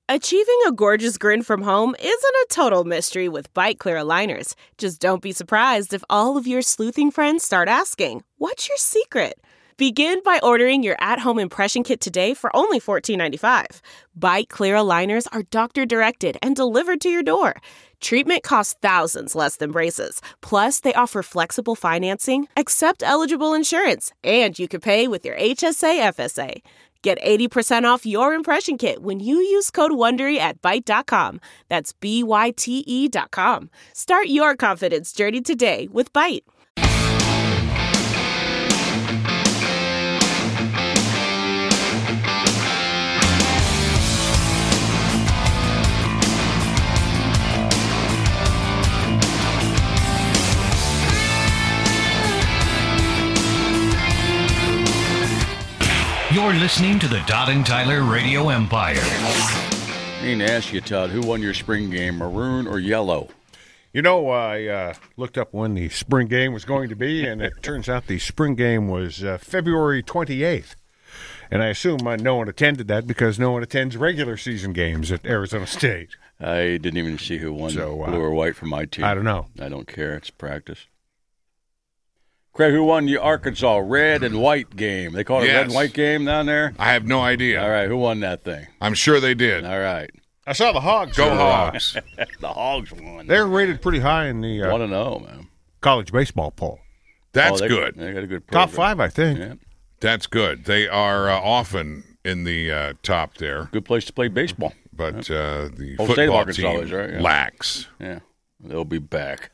Achieving a gorgeous grin from home isn't a total mystery with Byte Clear aligners. Just don't be surprised if all of your sleuthing friends start asking, "What's your secret?" Begin by ordering your at-home impression kit today for only $14.95. Byte Clear aligners are doctor-directed and delivered to your door. Treatment costs thousands less than braces. Plus, they offer flexible financing, accept eligible insurance, and you can pay with your HSA FSA. Get 80% off your impression kit when you use code WONDERY at Byte.com. That's BYTE.com. Start your confidence journey today with Byte. You're listening to the Todd and Tyler Radio Empire. I need to ask you, Todd, who won your spring game, maroon or yellow? You know, I looked up when the spring game was going to be, and it turns out the spring game was February 28th. And I assume no one attended that because no one attends regular season games at Arizona State. I didn't even see who won, blue or white for my team. I don't know. I don't care. It's practice. Craig, who won the Arkansas red and white game? They call it a red and white game down there? I have no idea. All right, who won that thing? I'm sure they did. All right. I saw the Hogs. Go Hogs. The Hogs won. They're rated pretty high in the 1-0, man. college baseball poll. That's good. They got a good program. Top 5, I think. Yeah. That's good. They are often in the top there. Good place to play baseball. But the Whole state of football Arkansas team is, right? Yeah. lacks. Yeah, they'll be back.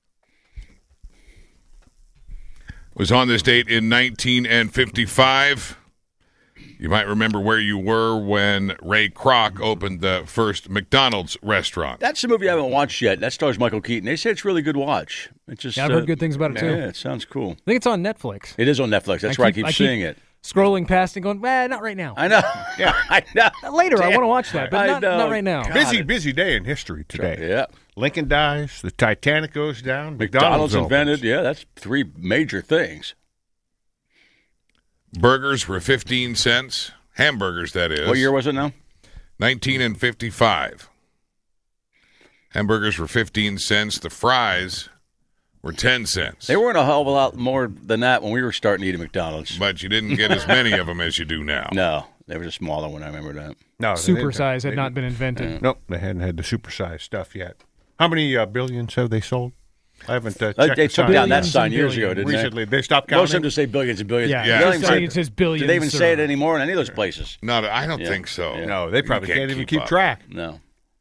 Was on this date in 1955. You might remember where you were when Ray Kroc opened the first McDonald's restaurant. That's a movie I haven't watched yet. That stars Michael Keaton. They say it's really good watch. It just, I've heard good things about it, too. Yeah, it sounds cool. I think it's on Netflix. It is on Netflix. That's where I keep seeing it. Scrolling past and going, not right now. I know. Yeah, I know. Later, I want to watch that, but not right now. God. Busy day in history today. Yeah. Lincoln dies. The Titanic goes down. McDonald's opens. invented. Yeah, that's 3 major things. Burgers were 15 cents. Hamburgers, that is. What year was it now? 1955. Hamburgers were 15 cents. The fries were 10 cents. They weren't a hell of a lot more than that when we were starting to eat at McDonald's. But you didn't get as many of them as you do now. No, they were a smaller one. I remember that. No, Supersize had not been invented. Nope, they hadn't had the supersize stuff yet. How many billions have they sold? I haven't checked. They took down that sign years ago, didn't recently. they? They stopped counting. Most of them just say billions and billions. Yeah, Yeah. They don't even say- it says billions. Do they even sir. say it anymore in any of those places? No, I don't think so. Yeah. No, they probably You can't even keep up. track No.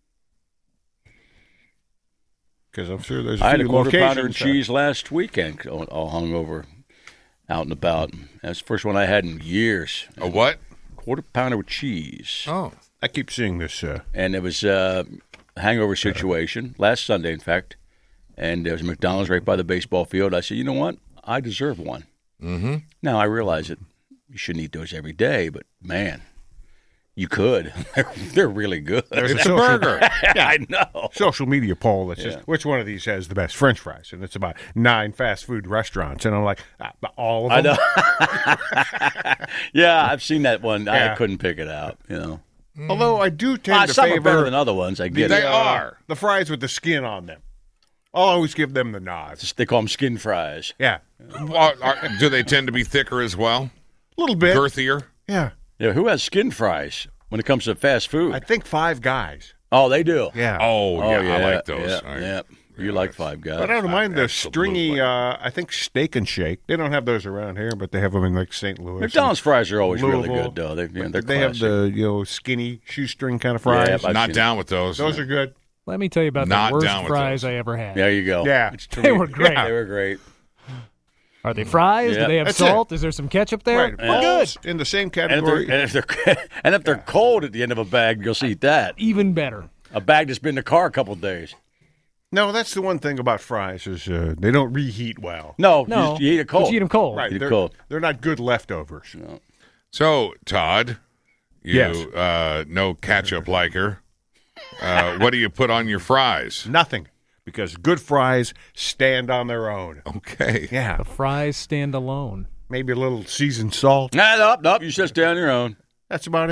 because I'm sure there's a I had few a quarter pounder and locations. cheese last weekend, all hungover, out and about. That's the first one I had in years. A what? Quarter pounder with cheese. Oh. I keep seeing this. And it was a hangover situation last Sunday, in fact. And there was a McDonald's right by the baseball field. I said, you know what? I deserve one. Mm-hmm. Now, I realize that you shouldn't eat those every day, but, man, you could. They're really good. It's a burger. Yeah, I know. Social media poll that says which one of these has the best French fries, and it's about 9 fast food restaurants, and I'm like, all of them. I know. Yeah, I've seen that one. Yeah. I couldn't pick it out. You know, Although I do tend to some are better favor than other ones. I get They it. are. the fries with the skin on them. I'll always give them the nod. They call them skin fries. Yeah, Do they tend to be thicker as well? a little bit. Girthier? Yeah, Yeah, who has skin fries when it comes to fast food? I think Five Guys. Oh, they do. Yeah. Oh, yeah, I like those. Yeah, I- yeah. You like Five Guys. But I don't mind the Absolutely. stringy, I think, Steak and Shake. They don't have those around here, but they have them in, like, St. Louis. McDonald's fries are always really Louisville. good, though. They're They have classic. the, skinny shoestring kind of fries. Yeah, but- Not down with those. Those are good. Let me tell you about Not the worst down with fries those. I ever had. There you go. Yeah. It's They were great. They were great. Are they fries? Yeah. Do they have That's salt? Is there some ketchup there? Right. We're Balls good. in the same And category. if they're cold at the end of a bag, you'll see that. Even better. A bag that's been in the car a couple of days. No, that's the one thing about fries is they don't reheat well. No, No. you eat it cold. But you eat them cold. Right. Eat it They're, cold. they're not good leftovers. So, Todd, you Yes. no ketchup liker. What do you put on your fries? Nothing. Because good fries stand on their own. Okay. Yeah. The fries stand alone. Maybe a little seasoned salt. Nope. You just stay on your own. That's about it.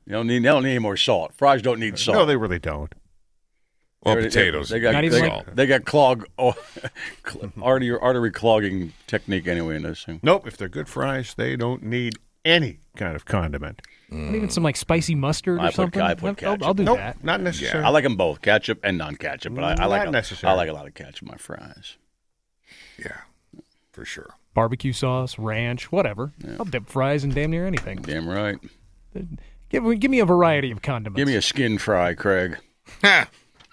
They don't need any more salt. Fries don't need salt. No, they really don't. Well, potatoes. They got Not even salt. they got artery clogging technique anyway in this thing. Nope. If they're good fries, they don't need any kind of condiment. Not even some like spicy mustard or I put something. ketchup. I'll do Nope, that. not necessary. I like them both, ketchup and non-ketchup. But I like Not necessary. I like a lot of ketchup in my fries. Yeah, for sure. Barbecue sauce, ranch, whatever. I'll dip fries in damn near anything. Damn right. Give me a variety of condiments. Give me a skin fry, Craig. Ha!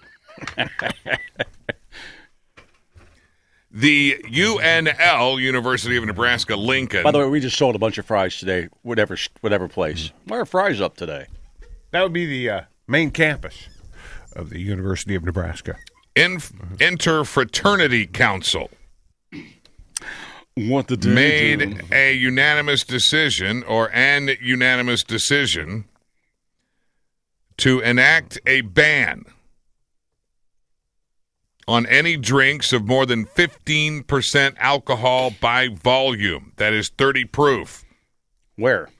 The UNL, University of Nebraska Lincoln. By the way, we just sold a bunch of fries today, whatever place. Why are fries up today? That would be the main campus of the University of Nebraska. Interfraternity Council What the made a unanimous decision to enact a ban on any drinks of more than 15% alcohol by volume. That is 30 proof. Where?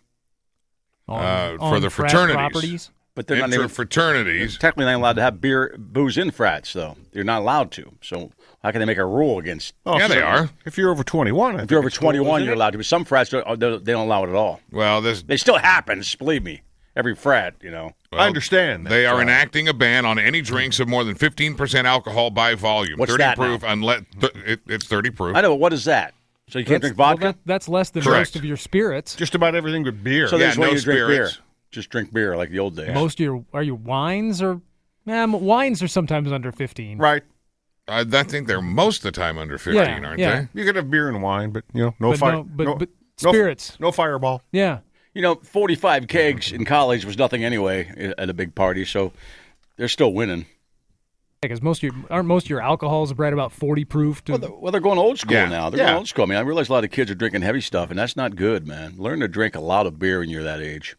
For the frat fraternities. properties. But they're not even Interfraternities. technically not allowed to have booze in frats, though. They're not allowed to. So how can they make a rule against? Oh, Yeah, they are. If you're over 21. If you're over 21, you're allowed to. But some frats they don't allow it at all. Well, They still happens, believe me. Every frat, you know. I understand that. They are enacting a ban on any drinks of more than 15% alcohol by volume. What's 30 that proof, now? unless it's 30 proof. I know, but what is that? So you can't drink vodka? That's less than Correct. most of your spirits. Just about everything but beer. So they just want no you to drink beer. spirits. Just drink beer like the old days. Most of your wines or wines are sometimes under 15. right. I think they're most of the time under 15, Yeah, aren't yeah. You could have beer and wine, but no But fire. but spirits. No fireball. Yeah. You know, 45 kegs in college was nothing anyway at a big party, so they're still winning. Because aren't most of your alcohols right about 40 proof? Well, they're going old school Yeah. now. They're going old school. I mean, I realize a lot of kids are drinking heavy stuff, and that's not good, man. Learn to drink a lot of beer when you're that age.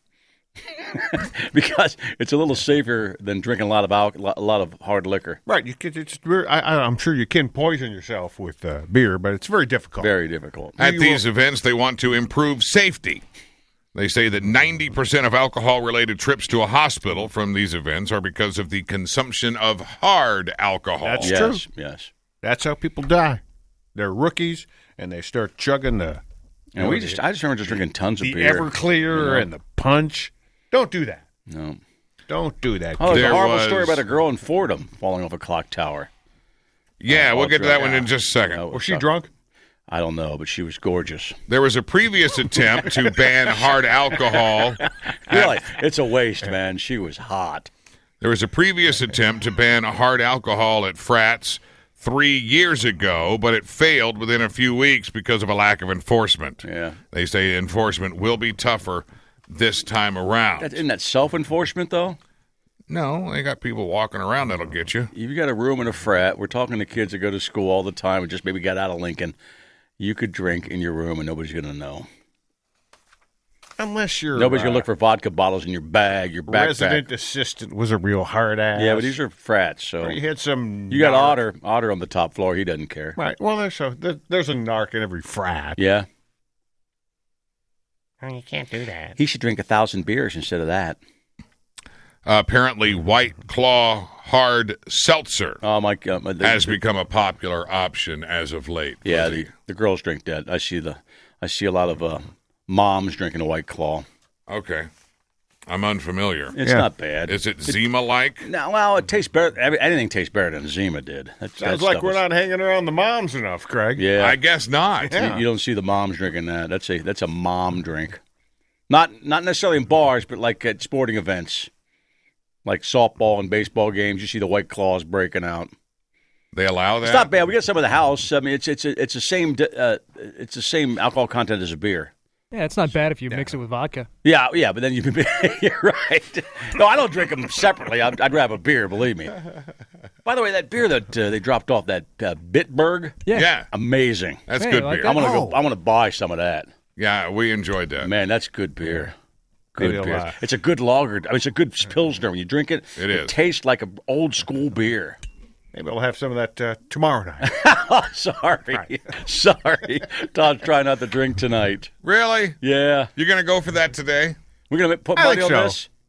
Because it's a little safer than drinking a lot of hard liquor. Right. I'm sure you can poison yourself with beer, but it's very difficult. Very difficult. At these events, they want to improve safety. They say that 90% of alcohol-related trips to a hospital from these events are because of the consumption of hard alcohol. That's Yes, true. yes. That's how people die. They're rookies, and they start chugging the And I just remember just drinking tons of beer. Everclear and the punch. Don't do that. No. Don't do that. Oh, there's There a horrible was- story about a girl in Fordham falling off a clock tower. Yeah, we'll get to that one yeah. in just a second. Was she drunk? I don't know, but she was gorgeous. There was a previous attempt to ban hard alcohol. Really, it's a waste, man. She was hot. There was a previous attempt to ban hard alcohol at frats 3 years ago, but it failed within a few weeks because of a lack of enforcement. Yeah. They say enforcement will be tougher this time around. Isn't that self-enforcement, though? No, they got people walking around that'll get you. If you got a room in a frat, we're talking to kids that go to school all the time and just maybe got out of Lincoln, you could drink in your room and nobody's going to know. Unless you're Nobody's going to look for vodka bottles in your bag, your backpack. resident assistant was a real hard ass. Yeah, but these are frats, so Or you had some. you got narc. Otter on the top floor. He doesn't care. Right. Well, there's a narc in every frat. Yeah, Oh, you can't do that. he should drink 1,000 beers instead of that. Apparently, White Claw Hard Seltzer Oh my God! has become a popular option as of late. Yeah, the girls drink that. I see a lot of moms drinking a White Claw. Okay. I'm unfamiliar. It's Yeah. not bad. Is it Zima-like? No, well, it tastes better. Anything tastes better than Zima did. Sounds like we're not hanging around the moms enough, Craig. Yeah, I guess not. Yeah. You don't see the moms drinking that. That's a mom drink. Not necessarily in bars, but like at sporting events, like softball and baseball games. You see the White Claws breaking out. They allow that? It's not bad. We got some of the house. I mean, it's the same alcohol content as a beer. Yeah, it's not bad if you mix it with vodka. Yeah, but then you're right. No, I don't drink them separately. I'd rather have a beer, believe me. By the way, that beer that they dropped off, that Bitburg, Yeah. amazing. That's Hey, good like beer. that? I want to buy some of that. Yeah, we enjoyed that. Man, that's good beer. Good Maybe beer. It's a good lager. I mean, it's a good pilsner. When you drink it, It is. tastes like an old school beer. Maybe we'll have some of that tomorrow night. Oh, sorry. Sorry. Todd's trying not to drink tonight. Really? Yeah. You're going to go for that today? We're going to put I money think on so. this?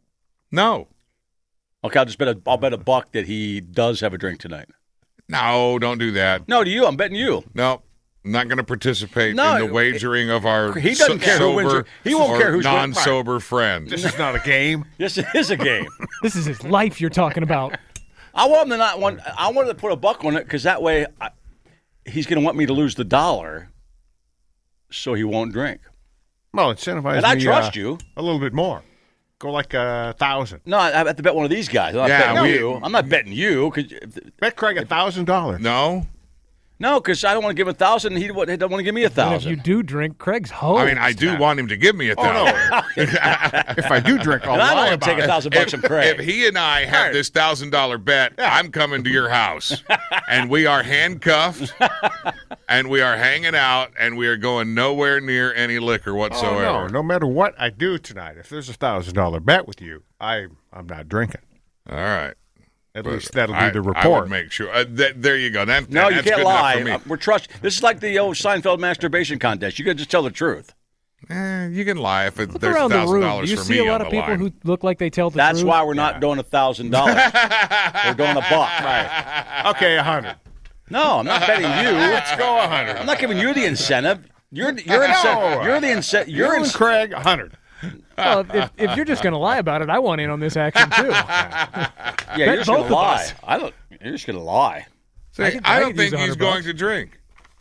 No. Okay, I'll bet a buck that he does have a drink tonight. No, don't do that. No, to you. I'm betting you. No. I'm not going to participate No, in the wagering of our he doesn't care who wins sober he won't or care who's winning. non-sober friends. This is not a game. Yes, it is a game. This is his life you're talking about. I want him to not want. I wanted to put a buck on it because that way he's going to want me to lose the $1, so he won't drink. Well, incentivize And I me, trust you. a little bit more. Go like 1,000. No, I have to bet one of these guys. I'm not betting you. I'm not betting you. Bet Craig $1,000. No? Because I don't want to give him 1,000. He don't want to give me And if 1,000. you do drink, Craig's hosed. I mean, I do want him to give me 1,000. Oh, no. If I do drink, I'll And I don't lie want to take about it. $1,000 from Craig. If he and I have this $1,000 bet, I'm coming to your house, and we are handcuffed, and we are hanging out, and we are going nowhere near any liquor Oh, whatsoever. no matter what I do tonight, if there's a $1,000 bet with you, I'm not drinking. All right. At least that'll be I the would report. make sure. There you go. No, you that's can't good lie. enough for me. We're This is like the old Seinfeld masturbation contest. You got to just tell the truth. You can lie if Look there's around the room. $1,000 Do you for see me a lot on of the people line. who look like they tell the That's truth? why we're not doing $1,000. We're doing a buck. Right. Okay, 100. No, I'm not betting you. Let's go 100. I'm not giving you the incentive. You're the incentive. You and Craig, 100. Well, if you're just going to lie about it, I want in on this action too. Yeah, you're just both gonna of lie. us. You're just gonna lie. See, I I could don't use think he's $100. going to drink.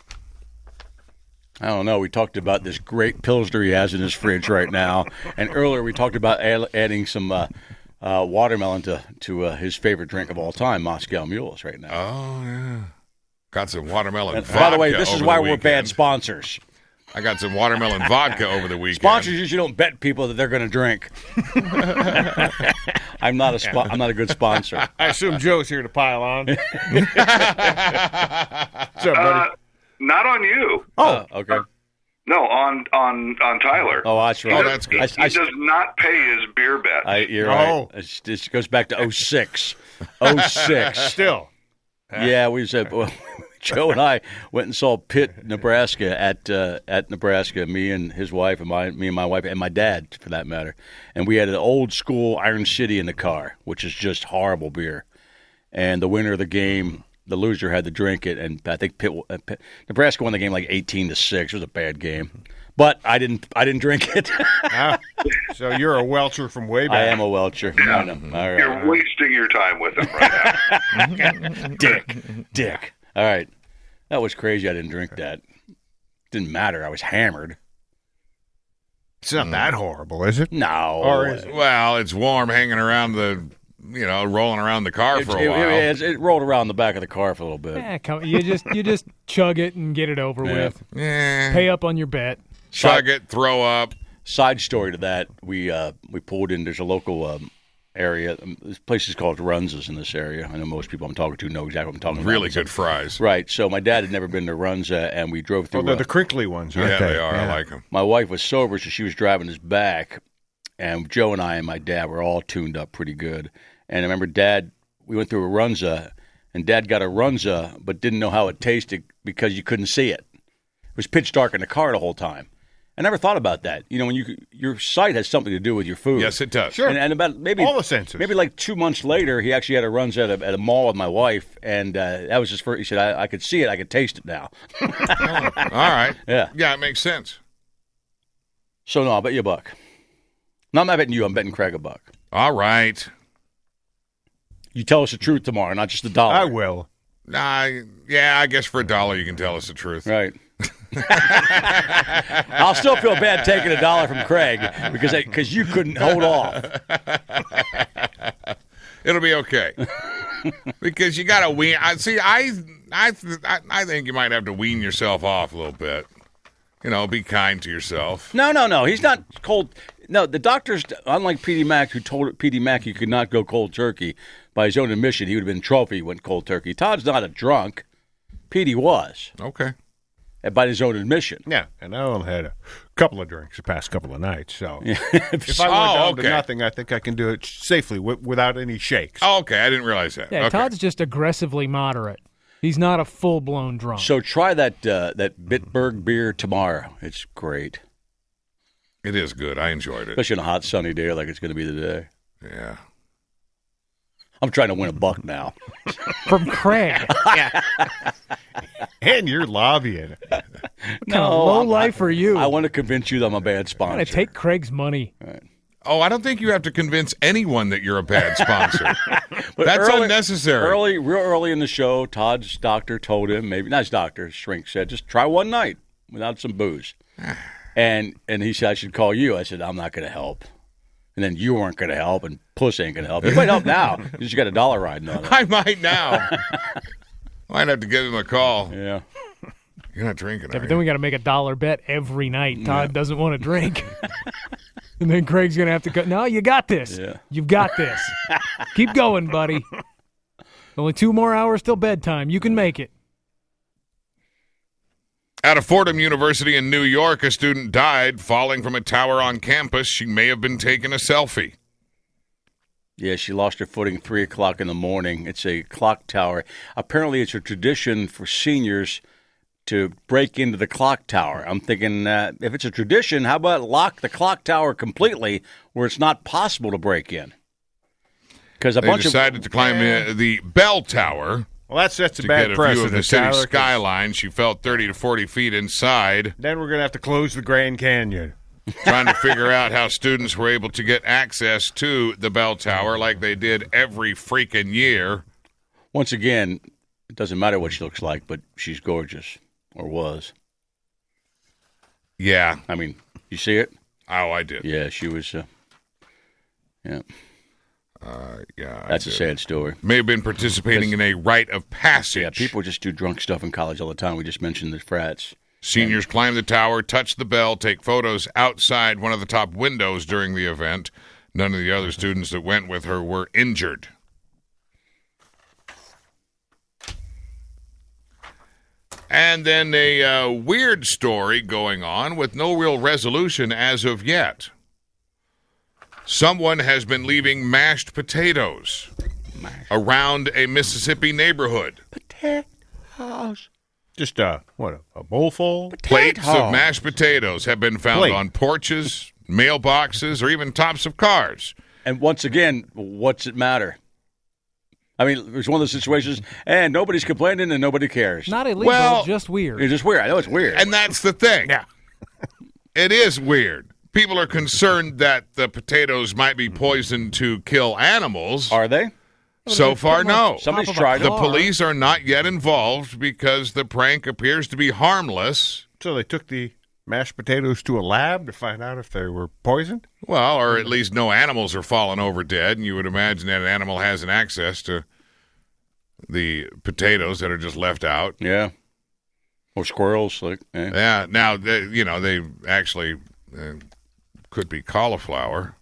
I don't know. We talked about this great Pilsner he has in his fridge right now, and earlier we talked about adding some watermelon to his favorite drink of all time, Moscow Mules. Right now. Oh, yeah. Got some watermelon And vodka. by the way, this is over why the we're weekend. bad sponsors. I got some watermelon vodka over the weekend. Sponsors usually don't bet people that they're going to drink. I'm not a good sponsor. I assume Joe's here to pile on. What's up, buddy? Not on you. Oh, okay. No, on Tyler. Oh, that's right. Oh, that's good. He does not pay his beer bet. You're Oh. right. This goes back to 06. 06. Still. Yeah, we said Joe and I went and saw Pitt, Nebraska at Nebraska. Me and his wife, and me and my wife, and my dad, for that matter. And we had an old school Iron City in the car, which is just horrible beer. And the winner of the game, the loser had to drink it, and I think Nebraska won the game like 18-6. It was a bad game, but I didn't drink it. So you're a welcher from way back. I am a welcher. I know. All right. You're wasting your time with him right now. Dick. All right. That was crazy. I didn't drink that. Didn't matter. I was hammered. It's not that horrible, is it? No. Or is it? Well, it's warm hanging around rolling around the car for a while. It rolled around the back of the car for a little bit. You just chug it and get it over with. Yeah. Pay up on your bet. Chug it, throw up. Side story to that, we pulled in. There's a local area. This place is called Runza's in this area. I know most people I'm talking to know exactly what I'm talking about. Really good fries. Right. So my dad had never been to Runza, and we drove through. Oh, they're the crinkly ones, aren't Yeah, they? they are. I like them. My wife was sober, so she was driving us back, and Joe and I and my dad were all tuned up pretty good. And I remember we went through a Runza, and Dad got a Runza, but didn't know how it tasted because you couldn't see it. It was pitch dark in the car the whole time. I never thought about that. You know, when your sight has something to do with your food. Yes, it does. Sure. And about maybe All the senses. Maybe like 2 months later, he actually had a Runza at a mall with my wife, and that was his first. He said, "I could see it, I could taste it now." All right. Yeah. Yeah, it makes sense. So no, I'll bet you a buck. No, I'm not betting you. I'm betting Craig a buck. All right. You tell us the truth tomorrow, not just the dollar. I will. Yeah, I guess for $1 you can tell us the truth. Right. I'll still feel bad taking $1 from Craig because you couldn't hold off. It'll be okay. Because you got to wean. I think you might have to wean yourself off a little bit. You know, be kind to yourself. No. He's not cold. No, the doctors, unlike P.D. Mac, who told P.D. Mac he could not go cold turkey, by his own admission, he would have been in trouble if he went cold turkey. Todd's not a drunk. P.D. was. Okay. By his own admission. Yeah, and I only had a couple of drinks the past couple of nights, so if I went down to nothing, I think I can do it safely without any shakes. Oh, okay. I didn't realize that. Yeah, Okay. Todd's just aggressively moderate. He's not a full-blown drunk. So try that Bitburg beer tomorrow. It's great. It is good. I enjoyed it. Especially on a hot, sunny day like it's going to be today. Yeah. I'm trying to win $1 now. From Craig. And you're lobbying. Kind of low life for you. I want to convince you that I'm a bad I'm sponsor. going to take Craig's money. Oh, I don't think you have to convince anyone that you're a bad sponsor. But That's unnecessary. Real early in the show, Todd's doctor told him, maybe not his doctor, his shrink said, just try one night without some booze. And he said, I should call you. I said, I'm not going to help. And then you weren't going to help, and Puss ain't going to help. You might help now. You just got $1 riding on it. I might now. Might have to give him a call. Yeah. You're not drinking, But then we got to make $1 bet every night. Todd doesn't want to drink. And then Craig's going to have to go, no, you got this. Yeah. You've got this. Keep going, buddy. Only 2 more hours till bedtime. You can make it. Out of Fordham University in New York, a student died falling from a tower on campus. She may have been taking a selfie. Yeah, she lost her footing at 3 o'clock in the morning. It's a clock tower. Apparently, it's a tradition for seniors to break into the clock tower. I'm thinking, if it's a tradition, how about lock the clock tower completely where it's not possible to break in? Because They decided to climb the bell tower. Well, that sets a To bad get a precedent. view of the city Tyler, 'cause skyline. She fell 30 to 40 feet inside, Then we're going to have to close the Grand Canyon. trying to figure out how students were able to get access to the bell tower like they did every freaking year. Once again, it doesn't matter what she looks like, but she's gorgeous, or was. Yeah. I mean, you see it? Oh, I did. Yeah, she was. Yeah, Yeah, that's I a did. sad story. May have been participating in a rite of passage. Yeah, people just do drunk stuff in college all the time. We just mentioned the frats. Seniors climb the tower, touch the bell, take photos outside one of the top windows during the event. None of the other students that went with her were injured. And then a weird story going on with no real resolution as of yet. Someone has been leaving mashed potatoes around a Mississippi neighborhood. Just a bowl full? Plates of mashed potatoes have been found Plate. on porches, mailboxes, or even tops of cars. And once again, what's it matter? I mean, it's one of those situations, and nobody's complaining and nobody cares. Not illegal, Well, just weird. It's just weird. I know it's weird. And that's the thing. Yeah. It is weird. People are concerned that the potatoes might be poisoned to kill animals. Are they? So far, no. Somebody's Top of a tried The them. car. police are not yet involved because the prank appears to be harmless. So they took the mashed potatoes to a lab to find out if they were poisoned? Well, or at least no animals are falling over dead, and you would imagine that an animal has an access to the potatoes that are just left out. Yeah. Or squirrels. Like, Yeah, now, they actually could be cauliflower,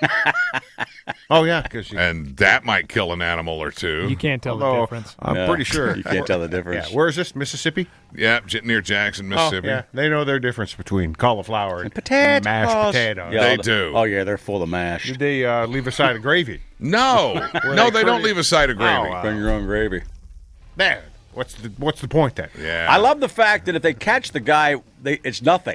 Oh, yeah, because and that might kill an animal or two. You can't tell the although difference. I'm Yeah. pretty sure. You can't tell the difference. Yeah, where is this, Mississippi? Yeah, near Jackson, Mississippi. Oh, yeah, they know their difference between cauliflower and potatoes. mashed potatoes. Yeah, They all the- do. Oh, yeah, they're full of mash. Did they leave a side of gravy? No, no, they don't leave a side of gravy. Oh, Bring your own gravy. There. What's the point then? Yeah, I love the fact that if they catch the guy, it's nothing.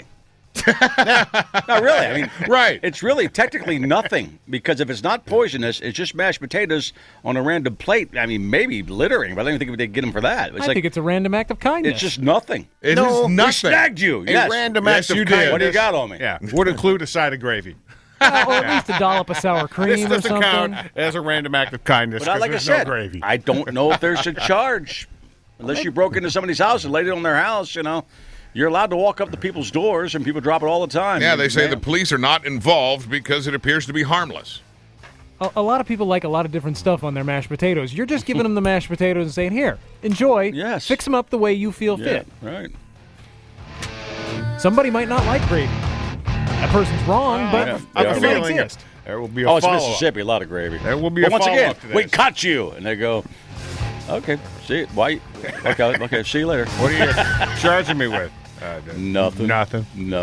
No, really. I mean, Right. It's really technically nothing because if it's not poisonous, it's just mashed potatoes on a random plate. I mean, maybe littering, but I don't think they'd get him for that. It's I think it's a random act of kindness. it's just nothing. It is We nothing. snagged you. A Yes. random Yes, act of you did. kindness. What do you got on me? Yeah, would include a side of gravy. or at least a dollop of sour This cream or doesn't something. count as a random act of kindness But because like I there's said, no gravy. I don't know if there's a charge. Unless you broke into somebody's house and laid it on their house, you're allowed to walk up to people's doors and people drop it all the time. Yeah, they say Man. the police are not involved because it appears to be harmless. A lot of people like a lot of different stuff on their mashed potatoes. You're just giving them the mashed potatoes and saying, here, enjoy. Yes. Fix them up the way you feel Yeah, fit. right. Somebody might not like gravy. That person's wrong, but yeah. it I have a might feeling exist. there will be a Oh, it's follow-up. Mississippi, a lot of gravy. There will be But a once again, follow-up to we this. caught you, and they go, okay, see it, why? Okay, see you later. What are you charging me with? Nothing. Nothing.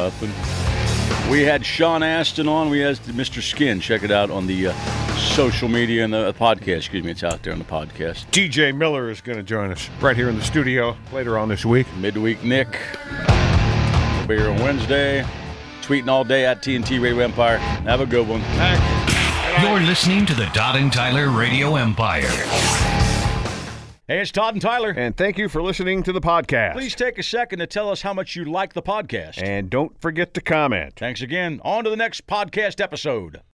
We had Sean Astin on. We had Mr. Skin. Check it out on the social media and the podcast. Excuse me, it's out there on the podcast. TJ Miller is going to join us right here in the studio later on this week. Midweek Nick. We'll be here on Wednesday. Tweeting all day at TNT Radio Empire. Have a good one. Thank you. You're listening to the Todd and Tyler Radio Empire. Hey, it's Todd and Tyler. And thank you for listening to the podcast. Please take a second to tell us how much you like the podcast. And don't forget to comment. Thanks again. On to the next podcast episode.